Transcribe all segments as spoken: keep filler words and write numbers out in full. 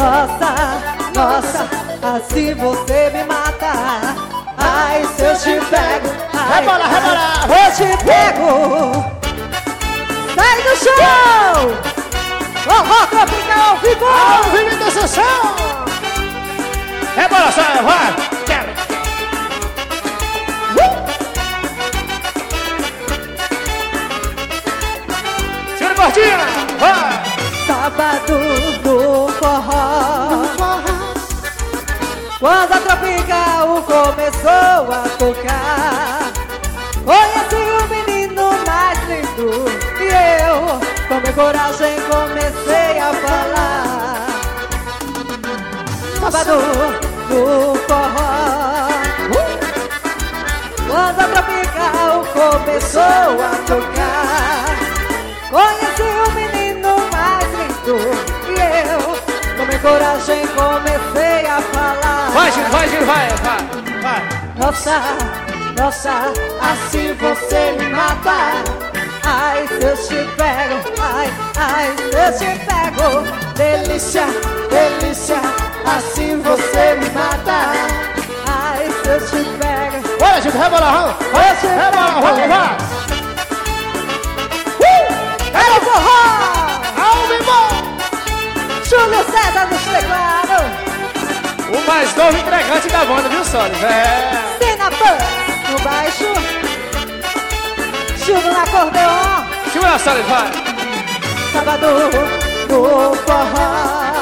Nossa, nossa, assim você me mata. Ai, se eu te pego, ai, rebola, rebola. eu te pego. Sai do chão! Forró tropical ao vivo! Ao vivo da sessão! Rebola, sai, vai! Quero! Uh! Segura Cortina! Vai! Sábado no forró, quando a tropical começou a tocar, conheci o menino mais lindo e eu, com minha coragem, comecei a falar. Sábado no forró, quando a tropical começou a tocar, conheci o menino mais lindo e eu, com minha coragem, comecei a falar. Vai, Gil, vai, Gil, vai, vai, vai. Nossa, nossa, assim você me mata. Ai, se eu te pego, ai, ai, se eu te pego. Delícia, delícia, assim você me mata. Ai, se eu te pego. Bora, Gil, rebola, rebola, rebola, rebola, vai. Era o forró! Ao vivo! Júlio César nos teclados. O mais novo entregante da banda, viu, Solis? É. Cena Pan no baixo. Júlio no acordeon. Segura, Solis, vai. Sábado no forró,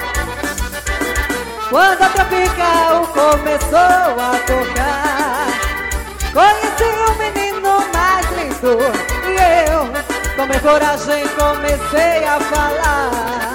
quando a tropical começou a tocar, conheci o menino mais lindo e eu, com minha coragem, comecei a falar.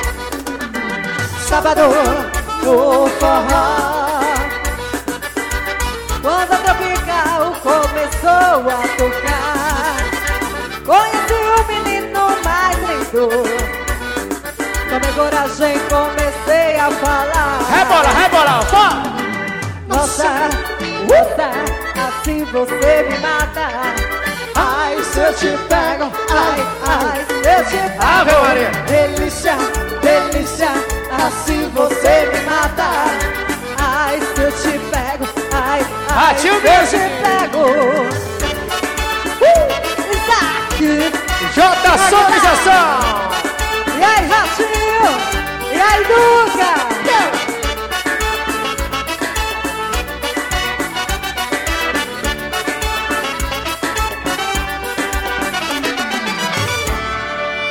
Sábado no forró, quando a tropical começou a tocar, conheci o menino mais lindo, com minha coragem, comecei a falar. Rebola, rebola, vai. Nossa, nossa, assim você me mata. Ai, se eu te pego, ai, ai, se eu te pego. Ave Maria. Delícia, delícia, assim você me mata. Ai, se eu te pego, ai, ai, se Ratinho eu mesmo. te pego. Uh, Isaac. J. Somização. E aí, Ratinho? E aí, Duca?